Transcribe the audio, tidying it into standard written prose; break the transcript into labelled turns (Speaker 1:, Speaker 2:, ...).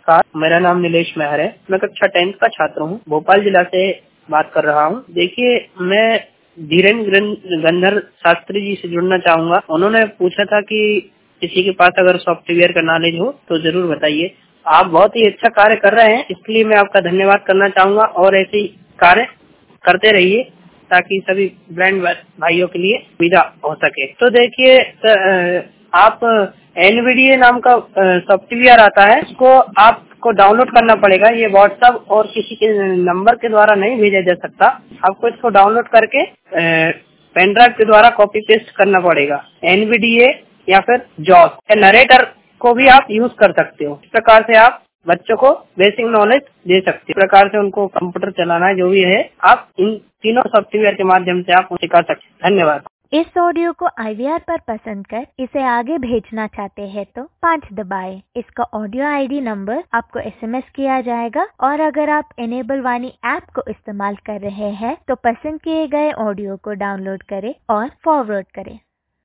Speaker 1: नमस्कार, मेरा नाम नीलेश मेहर है। मैं कक्षा 10th का छात्र हूँ। भोपाल जिला से बात कर रहा हूँ। देखिए, मैं धीरेन्द्र गंधर शास्त्री जी से जुड़ना चाहूँगा। उन्होंने पूछा था कि किसी के पास अगर सॉफ्टवेयर का नॉलेज हो तो जरूर बताइए। आप बहुत ही अच्छा कार्य कर रहे हैं, इसलिए मैं आपका धन्यवाद करना चाहूँगा और ऐसे ही कार्य करते रहिए ताकि सभी ब्रांड भाइयों के लिए सुविधा हो सके। तो देखिए, आप एनवीडीए नाम का सॉफ्टवेयर आता है, उसको आपको डाउनलोड करना पड़ेगा। ये व्हाट्सएप और किसी के नंबर के द्वारा नहीं भेजा जा सकता। आपको इसको डाउनलोड करके पेन ड्राइव के द्वारा कॉपी पेस्ट करना पड़ेगा। एनवीडीए या फिर जॉस या नरेटर को भी आप यूज कर सकते हो। इस प्रकार से आप बच्चों को बेसिक नॉलेज दे सकते हैं। इस प्रकार से उनको कंप्यूटर चलाना जो भी है, आप इन तीनों सॉफ्टवेयर के माध्यम से आप सिखा सकते हैं। धन्यवाद।
Speaker 2: इस ऑडियो को IVR पर पसंद कर इसे आगे भेजना चाहते हैं तो 5 दबाएं। इसका ऑडियो ID नंबर आपको SMS किया जाएगा और अगर आप इनेबल वाणी ऐप को इस्तेमाल कर रहे हैं तो पसंद किए गए ऑडियो को डाउनलोड करें और फॉरवर्ड करें।